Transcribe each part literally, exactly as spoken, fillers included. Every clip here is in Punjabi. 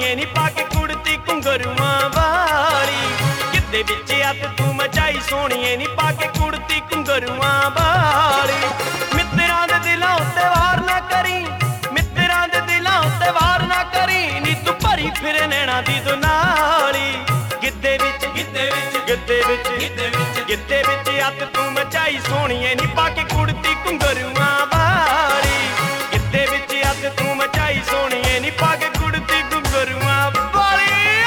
ਸੋਹਣੀਏ ਨੀ ਪਾ ਕੇ ਕੁੜਤੀ ਘੁੰਗਰੂਆਂ ਵਾਲੀ। ਗਿੱਧੇ ਵਿੱਚ ਅੱਤ ਤੂੰ ਮਚਾਈ ਸੋਹਣੀਏ ਨੀ ਪਾ ਕੇ ਕੁੜਤੀ ਘੁੰਗਰੂਆਂ ਵਾਲੀ। ਮਿੱਤਰਾਂ ਦੇ ਦਿਲਾਂ ਉੱਤੇ ਵਾਰ ਨਾ ਕਰੀ, ਮਿੱਤਰਾਂ ਦੇ ਦਿਲਾਂ ਉੱਤੇ ਵਾਰ ਨਾ ਕਰੀ ਨੀ ਤੂੰ ਭਰੀ ਫਿਰੇ ਨੈਣਾ ਦੀ ਦੁਨਾਲੀ। ਗਿੱਧੇ ਵਿੱਚ ਗਿੱਧੇ ਵਿੱਚ ਗਿੱਧੇ ਵਿੱਚ ਗਿੱਧੇ ਵਿੱਚ ਗਿੱਧੇ ਵਿੱਚ ਅੱਤ ਤੂੰ ਮਚਾਈ ਸੋਹਣੀਏ ਨੀ ਪਾ ਕੇ ਕੁੜਤੀ ਘੁੰਗਰੂਆਂ ਵਾਲੀ। ਗਿੱਧੇ ਵਿੱਚ ਅੱਤ ਤੂੰ ਮਚਾਈ ਸੋਹਣੀਏ ਨੀ ਪਾ ਕੇ ਕੁੜਤੀ ਘੁੰਗਰੂਆਂ ਵਾਲੀ।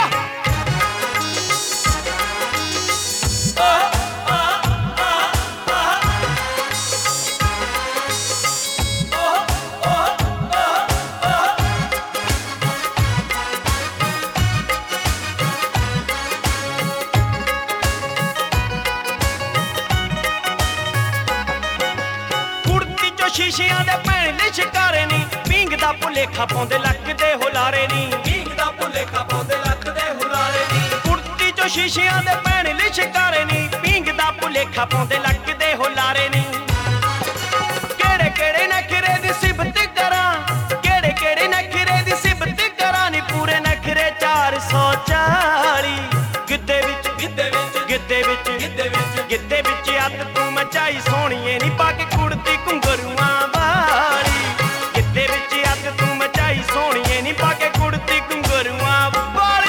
ਸ਼ੀਸ਼ਿਆਂ ਦੇ ਭੈਣ ਦੇ ਸ਼ਿਕਾਰੇ ਨੀ ਪੀਂਗ ਦਾ ਭੁਲੇਖਾ ਪਾਉਂਦੇ ਲੱਕ ਦੇ ਹੁਲਾਰੇ ਨੀ। ਪੀਂਗ ਦਾ ਭੁਲੇਖਾ ਪਾਉਂਦੇ ਲੱਕ ਦੇ ਹੁਲਾਰੇ ਨੀ। ਕੁੜਤੀ ਚੋਂ ਸ਼ੀਸ਼ਿਆਂ ਦੇ ਭੈਣ ਦੇ ਸ਼ਿਕਾਰੇ ਨੀ ਪੀਂਗ ਦਾ ਭੁਲੇਖਾ ਪਾਉਂਦੇ ਲੱਕ ਦੇ ਹੁਲਾਰੇ ਨੀ। ਕਿਹੜੇ ਕਿਹੜੇ ਨਖਰੇ ਦੀ ਸਿਫਤ ਕਰਾਂ, ਕਿਹੜੇ ਕਿਹੜੇ ਨਖਰੇ ਦੀ ਸਿਫਤ ਕਰਾਂ ਨੀ ਪੂਰੇ ਨਖਰੇ ਚਾਰ ਸੌ ਚਾਲੀ। ਗਿੱਧੇ ਵਿੱਚ ਗਿੱਧੇ ਵਿੱਚ ਗਿੱਧੇ ਵਿੱਚ ਗਿੱਧੇ ਵਿੱਚ ਗਿੱਧੇ ਵਿੱਚ ਅੱਤ ਤੂੰ ਮਚਾਈ ਸੋਹਣੀਏ ਨੀ ਪਾ ਕੇ ਕੁੜਤੀ ਘੁੰਗਰੂਆਂ ਵਾਲੀ। ਗਿੱਧੇ ਵਿੱਚ ਅੱਤ ਤੂੰ ਮਚਾਈ ਸੋਹਣੀਏ ਨੀ ਪਾ ਕੇ ਕੁੜਤੀ ਘੁੰਗਰੂਆਂ ਵਾਲੀ।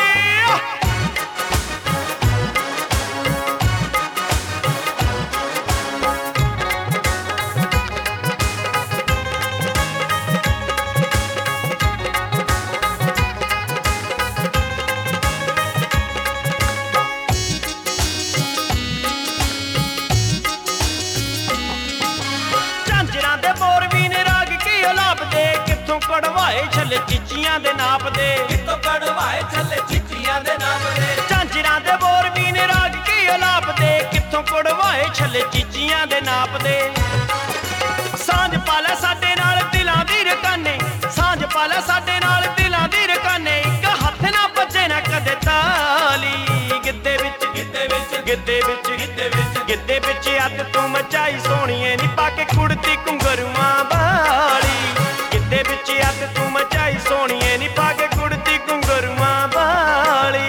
ਕਿੱਥੋਂ ਕਢਵਾਏ ਛੱਲੇ ਚੀਚੀਆਂ ਦੇ ਨਾਪ ਦੇ, ਕਿੱਥੋਂ ਕਢਵਾਏ ਛੱਲੇ ਚੀਚੀਆਂ ਦੇ ਨਾਪ ਦੇ। ਝਾਂਜਰਾਂ ਦੇ ਬੋਰ ਵੀ ਨੇ ਰਾਗ ਕੀ ਅਲਾਪ ਦੇ, ਕਿੱਥੋਂ ਕਢਵਾਏ ਛੱਲੇ ਚੀਚੀਆਂ ਦੇ ਨਾਪ ਦੇ। ਸਾਂਝ ਪਾਲਾ ਸਾਡੇ ਨਾਲ ਦਿਲਾਂ ਦੀ ਰਕਾਨੇ, ਸਾਂਝ ਪਾਲਾ ਸਾਡੇ ਨਾਲ ਦਿਲਾਂ ਦੀ ਰਕਾਨੇ। ਇੱਕ ਹੱਥ ਨਾ ਵੱਜੇ ਨਾ ਕਦੇ ਤਾਲੀ। ਗਿੱਧੇ ਵਿੱਚ ਗਿੱਧੇ ਵਿੱਚ ਗਿੱਧੇ ਵਿੱਚ ਗਿੱਧੇ ਵਿੱਚ ਗਿੱਧੇ ਵਿੱਚ ਅੱਤ ਤੂੰ ਮਚਾਈ ਸੋਹਣੀਏ ਨੀ ਪਾ ਕੇ ਕੁੜਤੀ ਘੁੰਗਰੂਆਂ ਵਾਲੀ। ਗਿੱਧੇ ਵਿੱਚ ਅੱਤ ਤੂੰ ਮਚਾਈ ਸੋਹਣੀਏ ਨੀ ਪਾ ਕੇ ਕੁੜਤੀ ਘੁੰਗਰੂਆਂ ਵਾਲੀ।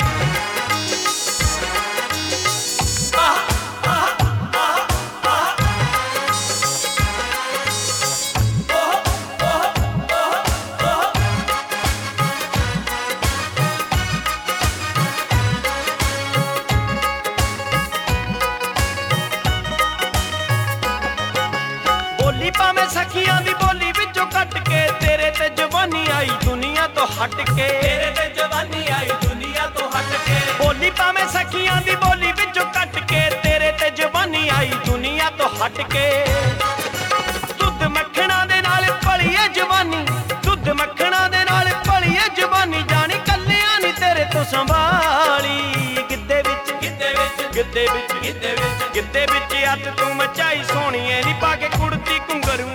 ਬੋਲੀ ਭਾਵੇਂ ਸਖੀਆਂ ਦੀ ਬੋਲੀ ਵਿੱਚੋਂ ਕੱਟ ਕੇ, ਤੇਰੇ ਤੇ ਜਵਾਨੀ ਆਈ ਦੁਨੀਆ ਤੋਂ ਹਟ ਕੇ। ਤੇਰੇ ਤੇ ਜਵਾਨੀ ਆਈ ਦੁਨੀਆ ਤੋਂ ਹਟ ਕੇ। ਬੋਲੀ ਭਾਵੇਂ ਸਖੀਆਂ ਦੀ ਬੋਲੀ ਵਿੱਚੋਂ ਕੱਟ ਕੇ, ਤੇਰੇ ਤੇ ਜਵਾਨੀ ਆਈ ਦੁਨੀਆ ਤੋਂ ਹਟ ਕੇ। ਦੁੱਧ ਮੱਖਣਾ ਦੇ ਨਾਲ ਭਲੀਏ ਜਵਾਨੀ, ਦੁੱਧ ਮੱਖਣਾ ਦੇ ਨਾਲ ਭਲੀਏ ਜਵਾਨੀ। ਜਾਣੀ ਕੱਲਿਆਂ ਨੀ ਤੇਰੇ ਤੋਂ ਸੰਭਾਲੀ। ਗਿੱਧੇ ਵਿੱਚ ਗਿੱਧੇ ਵਿੱਚ ਗਿੱਧੇ ਵਿੱਚ ਗਿੱਧੇ ਵਿੱਚ ਗਿੱਧੇ ਵਿੱਚ ਅੱਤ ਤੂੰ ਮਚਾਈ ਸੋਹਣੀਏ ਨੀ ਪਾ ਕੇ ਕੁੜਤੀ ਘੁੰਗਰੂ